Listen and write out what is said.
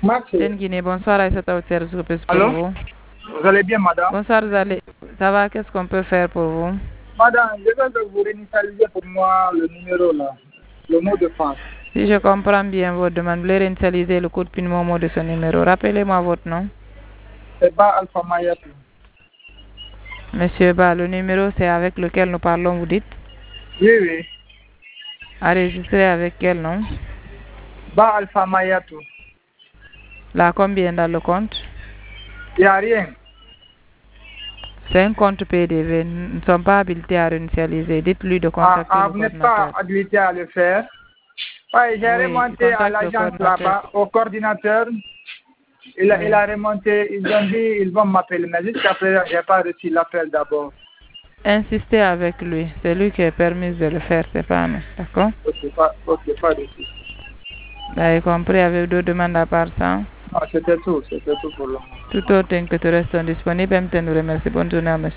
Marché. Guinée, bonsoir Aïssata au service pour Allô? vous. Vous allez bien, madame? Bonsoir Zalé. Ça va, qu'est-ce qu'on peut faire pour vous? Madame, je veux que vous réinitialiser pour moi le numéro là, le mot de passe. Si je comprends bien votre demande, vous voulez réinitialiser le code PIN Momo de ce numéro. Rappelez-moi votre nom. C'est pas Alpha Mayatou. Monsieur Ba, le numéro c'est avec lequel nous parlons, vous dites? Oui, oui. Enregistré avec quel nom? Ba Alpha Mayatou. Là, combien dans le compte? Il n'y a rien. C'est un compte PDV. Nous ne sommes pas habilités à réinitialiser. Dites-lui de contacter le Vous n'êtes pas coordinateur. habilité à le faire. Ouais, j'ai Oui, remonté à contacte le l'agence coordinateur. là-bas, au coordinateur. Il a remonté, ils ont dit ils vont m'appeler. Mais jusqu'à présent, je n'ai pas reçu l'appel d'abord. Insistez avec lui. C'est lui qui est permis de le faire, c'est pas nous. D'accord? Ok, pas de souci. Vous avez compris avec d'autres demandes à part ça? Non, c'était tout pour le moment. Tout autre que tu restes disponible, nous remercie. Bonne journée à monsieur.